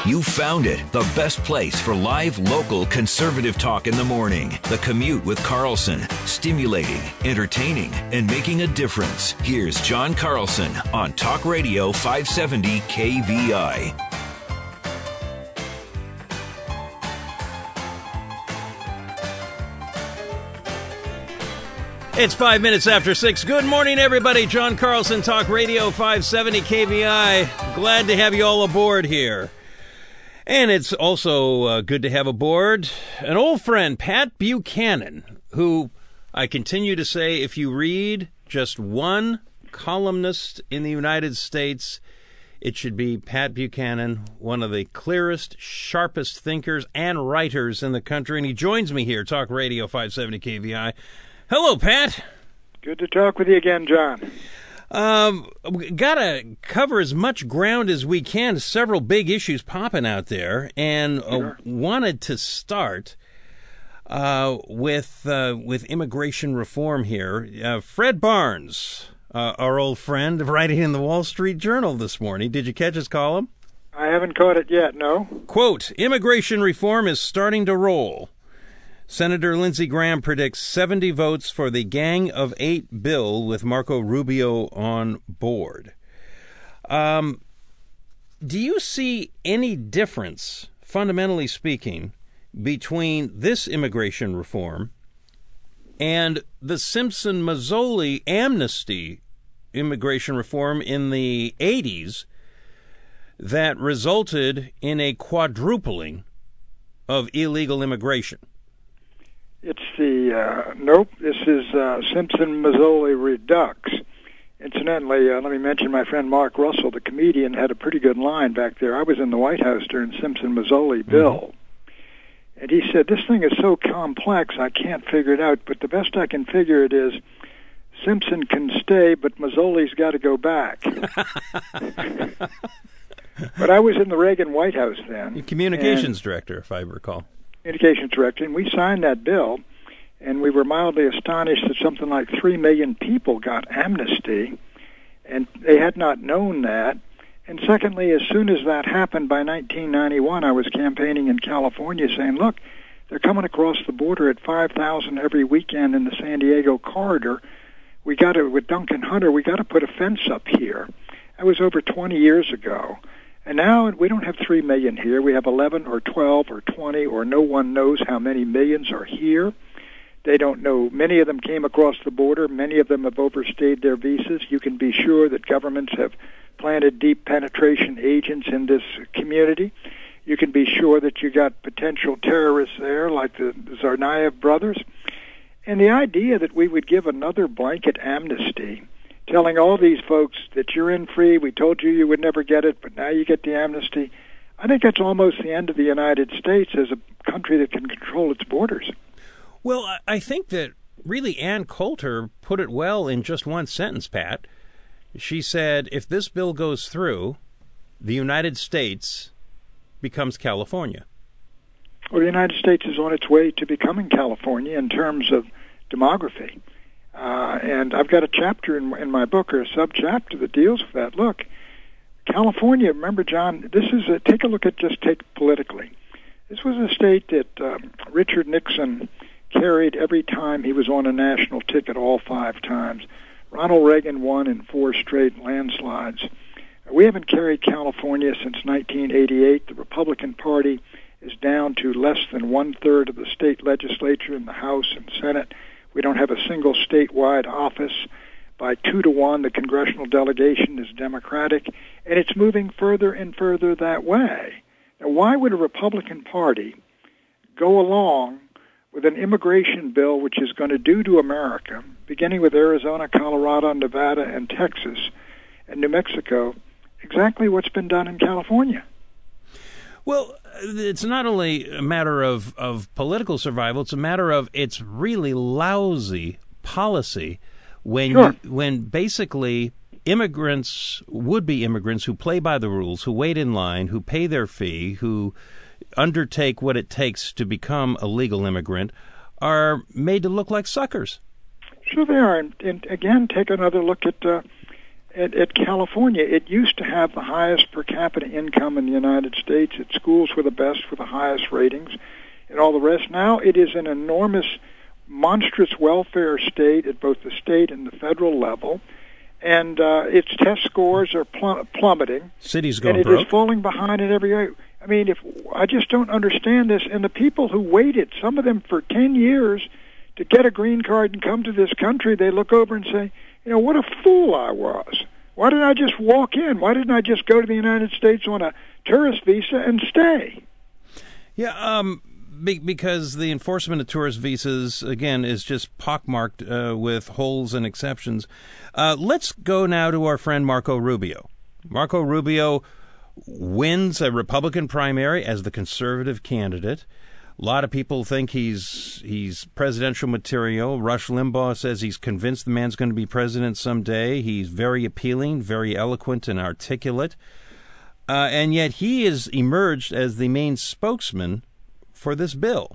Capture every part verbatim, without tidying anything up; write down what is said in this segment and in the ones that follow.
You found it, the best place for live, local, conservative talk in the morning. The Commute with Carlson. Stimulating, entertaining, and making a difference. Here's John Carlson on Talk Radio five seventy K V I. It's five minutes after six. Good morning, everybody. John Carlson, Talk Radio five seventy K V I. Glad to have you all aboard here. And it's also uh, good to have aboard an old friend, Pat Buchanan, who I continue to say, if you read just one columnist in the United States, it should be Pat Buchanan, one of the clearest, sharpest thinkers and writers in the country. And he joins me here, Talk Radio five seventy K V I. Hello, Pat. Good to talk with you again, John. Um, we gotta cover as much ground as we can. Several big issues popping out there, and Sure. uh, wanted to start uh, with uh, with immigration reform here. Uh, Fred Barnes, uh, our old friend, writing in the Wall Street Journal this morning. Did you catch his column? I haven't caught it yet, no. Quote, immigration reform is starting to roll. Senator Lindsey Graham predicts seventy votes for the Gang of Eight bill with Marco Rubio on board. Um, do you see any difference, fundamentally speaking, between this immigration reform and the Simpson-Mazzoli amnesty immigration reform in the eighties that resulted in a quadrupling of illegal immigration? It's the, uh, nope, this is uh, Simpson-Mazzoli Redux. Incidentally, uh, let me mention my friend Mark Russell, the comedian, had a pretty good line back there. I was in the White House during Simpson-Mazzoli bill. Mm-hmm. And he said, this thing is so complex, I can't figure it out, but the best I can figure it is Simpson can stay, but Mazzoli's got to go back. But I was in the Reagan White House then. Your communications director, if I recall. Communications director, and we signed that bill, and we were mildly astonished that something like three million people got amnesty, and they had not known that. And secondly, as soon as that happened by nineteen ninety-one, I was campaigning in California saying, look, they're coming across the border at five thousand every weekend in the San Diego corridor. We got to, with Duncan Hunter, we got to put a fence up here. That was over twenty years ago. And now we don't have three million here. We have eleven or twelve or twenty, or no one knows how many millions are here. They don't know. Many of them came across the border. Many of them have overstayed their visas. You can be sure that governments have planted deep penetration agents in this community. You can be sure that you got potential terrorists there, like the Tsarnaev brothers. And the idea that we would give another blanket amnesty, telling all these folks that you're in free, we told you you would never get it, but now you get the amnesty, I think that's almost the end of the United States as a country that can control its borders. Well, I think that really Ann Coulter put it well in just one sentence, Pat. She said, if this bill goes through, the United States becomes California. Well, the United States is on its way to becoming California in terms of demography. Uh, and I've got a chapter in, in my book, or a sub-chapter, that deals with that. Look, California, remember, John, this is a, take a look at, just take politically. This was a state that um, Richard Nixon carried every time he was on a national ticket, all five times. Ronald Reagan won in four straight landslides. We haven't carried California since nineteen eighty-eight. The Republican Party is down to less than one-third of the state legislature in the House and Senate. We don't have a single statewide office. By two to one, the congressional delegation is Democratic, and it's moving further and further that way. Now, why would a Republican Party go along with an immigration bill which is going to do to America, beginning with Arizona, Colorado, Nevada, and Texas, and New Mexico, exactly what's been done in California? Well, it's not only a matter of, of political survival, it's a matter of it's really lousy policy when Sure. you, when basically immigrants, would-be immigrants who play by the rules, who wait in line, who pay their fee, who undertake what it takes to become a legal immigrant, are made to look like suckers. Sure they are. And, and again, take another look at uh, at, at California, it used to have the highest per capita income in the United States. Its schools were the best with the highest ratings and all the rest. Now it is an enormous, monstrous welfare state at both the state and the federal level. And uh, its test scores are plum- plummeting. Cities going and it broke. is falling behind in every area. I mean, if I just don't understand this. And the people who waited, some of them for ten years, to get a green card and come to this country, they look over and say, you know, what a fool I was. Why didn't I just walk in? Why didn't I just go to the United States on a tourist visa and stay? Yeah, um, be- because the enforcement of tourist visas, again, is just pockmarked uh, with holes and exceptions. Uh, let's go now to our friend Marco Rubio. Marco Rubio wins a Republican primary as the conservative candidate. A lot of people think he's he's presidential material. Rush Limbaugh says he's convinced the man's going to be president someday. He's very appealing, very eloquent and articulate. Uh, and yet he has emerged as the main spokesman for this bill.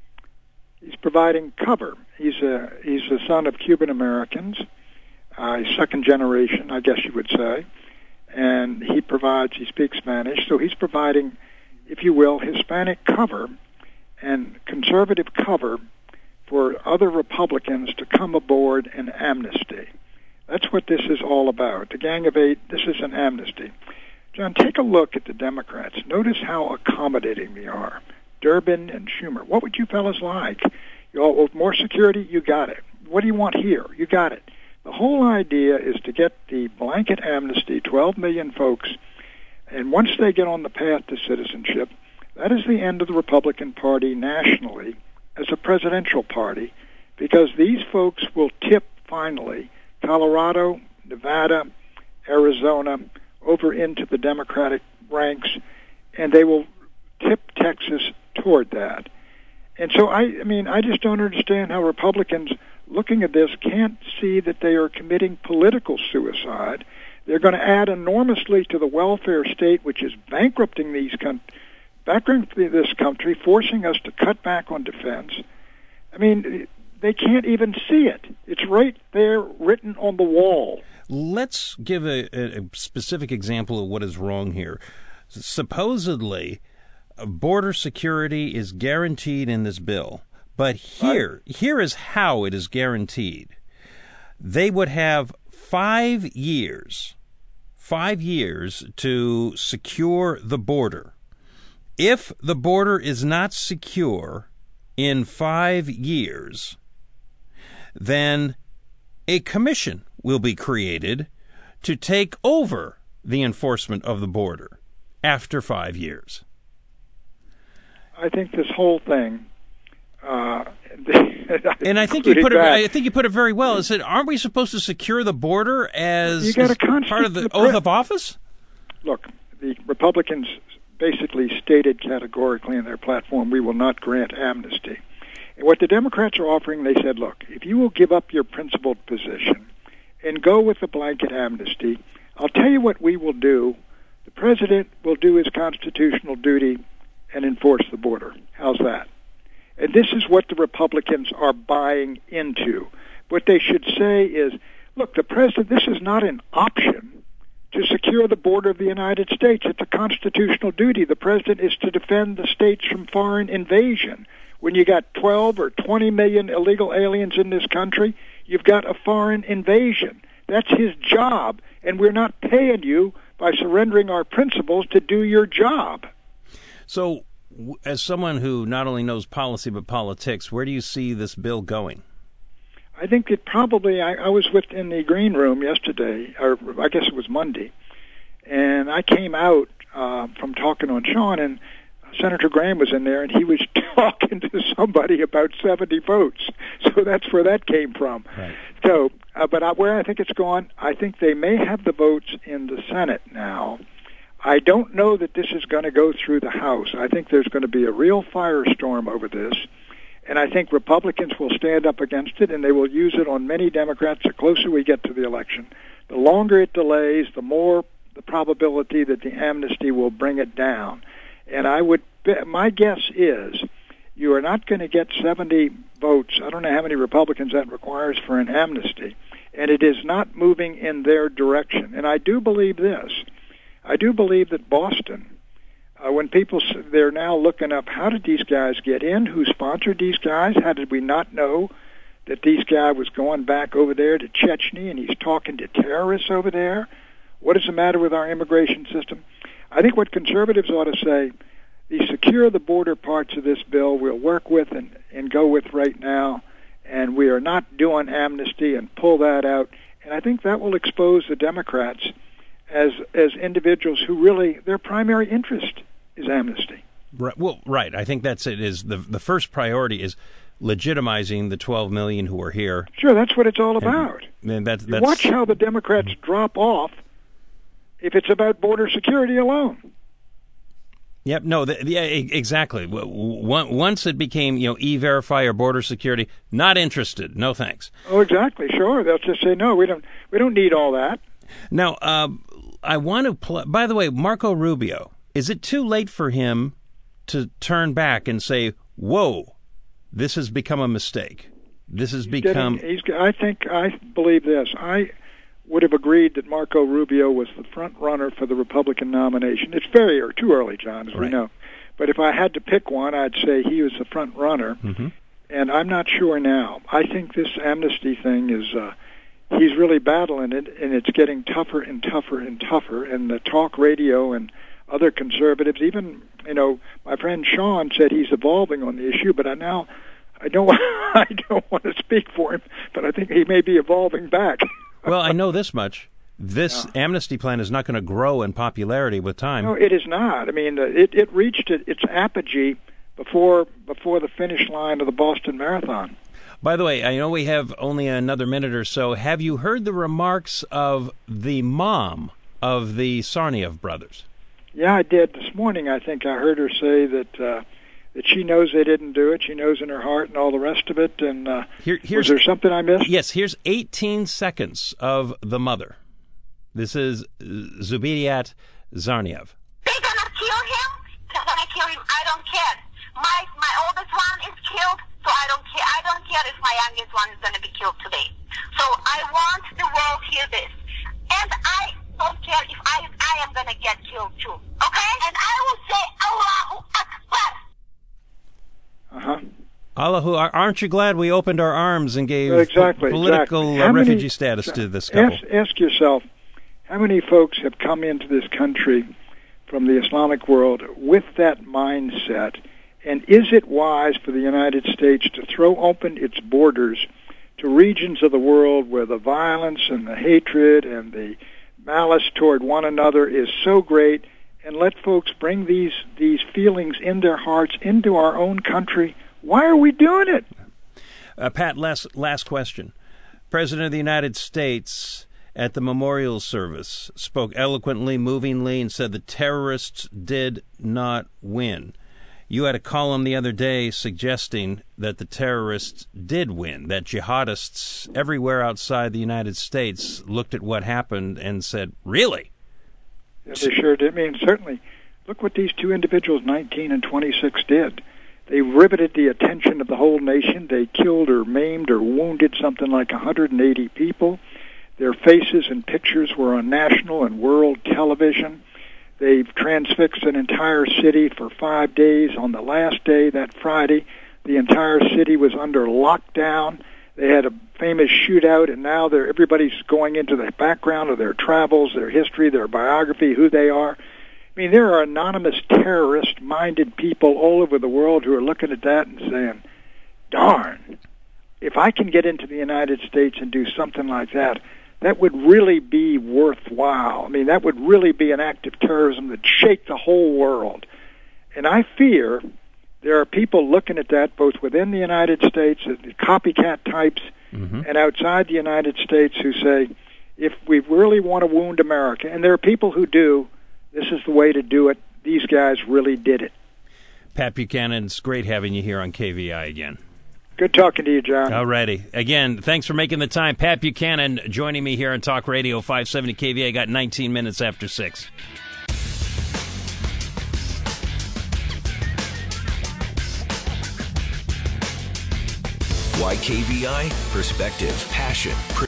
He's providing cover. He's a he's the son of Cuban Americans, uh, second generation, I guess you would say. And he provides, he speaks Spanish, so he's providing, if you will, Hispanic cover and conservative cover for other Republicans to come aboard an amnesty. That's what this is all about. The Gang of Eight, this is an amnesty. John, take a look at the Democrats. Notice how accommodating they are. Durbin and Schumer. What would you fellas like? You all want more security? You got it. What do you want here? You got it. The whole idea is to get the blanket amnesty, twelve million folks, and once they get on the path to citizenship, that is the end of the Republican Party nationally as a presidential party, because these folks will tip, finally, Colorado, Nevada, Arizona, over into the Democratic ranks, and they will tip Texas toward that. And so, I, I mean, I just don't understand how Republicans, looking at this, can't see that they are committing political suicide. They're going to add enormously to the welfare state, which is bankrupting these countries, bankrupting this country, forcing us to cut back on defense. I mean, they can't even see it. It's right there, written on the wall. Let's give a, a specific example of what is wrong here. Supposedly, border security is guaranteed in this bill, but here, right. here is how it is guaranteed. They would have five years, five years to secure the border. If the border is not secure in five years, then a commission will be created to take over the enforcement of the border after five years. I think this whole thing, uh, and I think you put it. That, I think you put it very well. It said, "Aren't we supposed to secure the border as, as part of the, the oath of office?" Look, the Republicans basically stated categorically in their platform, "We will not grant amnesty." And what the Democrats are offering, they said, "Look, if you will give up your principled position and go with the blanket amnesty, I'll tell you what we will do. The president will do his constitutional duty and enforce the border. How's that?" And this is what the Republicans are buying into. What they should say is, look, the president, this is not an option to secure the border of the United States. It's a constitutional duty. The president is to defend the states from foreign invasion. When you got twelve or twenty million illegal aliens in this country, you've got a foreign invasion. That's his job, and we're not paying you by surrendering our principles to do your job. So, as someone who not only knows policy but politics, where do you see this bill going? I think it probably, I, I was with in the green room yesterday, or I guess it was Monday, and I came out uh, from talking on Sean, and Senator Graham was in there, and he was talking to somebody about seventy votes. So that's where that came from. Right. So, uh, but I, where I think it's gone, I think they may have the votes in the Senate now. I don't know that this is going to go through the House. I think there's going to be a real firestorm over this, and I think Republicans will stand up against it, and they will use it on many Democrats. The closer we get to the election, the longer it delays, the more the probability that the amnesty will bring it down. And I would, my guess is you are not going to get seventy votes. I don't know how many Republicans that requires for an amnesty. and it is not moving in their direction. And I do believe this. I do believe that Boston, uh, when people, they're now looking up, how did these guys get in? Who sponsored these guys? How did we not know that this guy was going back over there to Chechnya and he's talking to terrorists over there? What is the matter with our immigration system? I think what conservatives ought to say, the secure the border parts of this bill we'll work with and, and go with right now, and we are not doing amnesty, and pull that out. And I think that will expose the Democrats as as individuals who really, their primary interest is amnesty. Right. Well, right. I think that's it. Is the the first priority is legitimizing the twelve million who are here. Sure, that's what it's all about. And, and that's, you that's, watch how the Democrats drop off if it's about border security alone. Yep. No. The, yeah. Exactly. Once it became, you know, E-Verify or border security, not interested. No thanks. Oh, exactly. Sure. They'll just say no. We don't. We don't need all that. Now, uh, I want to. Pl- by the way, Marco Rubio. Is it too late for him to turn back and say, "Whoa, this has become a mistake. This has he's become." Getting, he's, I think I believe this. I would have agreed that Marco Rubio was the front runner for the Republican nomination. It's very or too early, John, as right. we know. But if I had to pick one, I'd say he was the front runner. Mm-hmm. And I'm not sure now. I think this amnesty thing is. Uh, he's really battling it, and it's getting tougher and tougher and tougher. And the talk radio and other conservatives, even, you know, my friend Sean said he's evolving on the issue, but I now, I don't, I don't want to speak for him, but I think he may be evolving back. Well, I know this much. This yeah. amnesty plan is not going to grow in popularity with time. No, it is not. I mean, it, it reached its apogee before before the finish line of the Boston Marathon. By the way, I know we have only another minute or so. Have you heard the remarks of the mom of the Tsarnaev brothers? Yeah, I did. This morning, I think I heard her say that uh, that she knows they didn't do it. She knows in her heart and all the rest of it. And uh, Here, was there something I missed? Yes, here's eighteen seconds of the mother. This is Zubidiat Tsarnaev. They're going to kill him. They're going to kill him. I don't care. My my oldest one is killed, so I don't care. I don't care if my youngest one is going to be killed today. So I want the world to hear this. And I don't care if I I am going to get killed too. Okay? And I will say Allahu Akbar. Uh-huh. Allahu, aren't you glad we opened our arms and gave exactly, political exactly. Uh, refugee many, status to this couple? Ask, ask yourself, how many folks have come into this country from the Islamic world with that mindset, and is it wise for the United States to throw open its borders to regions of the world where the violence and the hatred and the malice toward one another is so great, and let folks bring these these feelings in their hearts into our own country? Why are we doing it? Uh, Pat, last, last question. President of the United States at the memorial service spoke eloquently, movingly, and said the terrorists did not win. You had a column the other day suggesting that the terrorists did win, that jihadists everywhere outside the United States looked at what happened and said, really? Yeah, they sure did. I mean, certainly. Look what these two individuals, nineteen and twenty-six, did. They riveted the attention of the whole nation. They killed or maimed or wounded something like one hundred eighty people. Their faces and pictures were on national and world television. They've transfixed an entire city for five days. On the last day, that Friday, the entire city was under lockdown. They had a famous shootout, and now they're, everybody's going into the background of their travels, their history, their biography, who they are. I mean, there are anonymous terrorist-minded people all over the world who are looking at that and saying, darn, if I can get into the United States and do something like that, that would really be worthwhile. I mean, that would really be an act of terrorism that shake the whole world. And I fear there are people looking at that both within the United States, the copycat types, mm-hmm. and outside the United States who say, if we really want to wound America, and there are people who do, this is the way to do it. These guys really did it. Pat Buchanan, it's great having you here on K V I again. Good talking to you, John. All righty. Again, thanks for making the time. Pat Buchanan joining me here on Talk Radio five seventy K V A. Got nineteen minutes after six. Y K V I, perspective, passion.